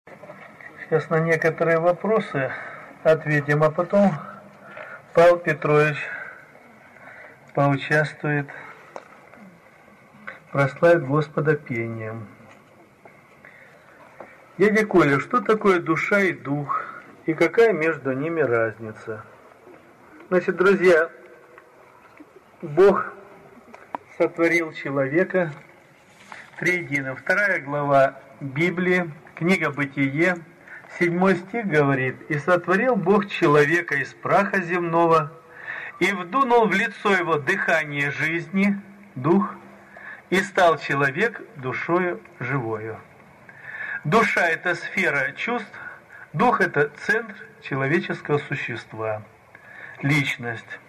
Сейчас на некоторые вопросы ответим, а потом Павел Петрович поучаствует, прославит Господа пением. Дядя Коля, что такое душа и дух, и какая между ними разница? Значит, друзья, Бог сотворил человека триедино. 2 глава Библии, книга Бытие, 7 стих говорит: «И сотворил Бог человека из праха земного, и вдунул в лицо его дыхание жизни, дух, и стал человек душою живою». Душа – это сфера чувств, дух – это центр человеческого существа, личность.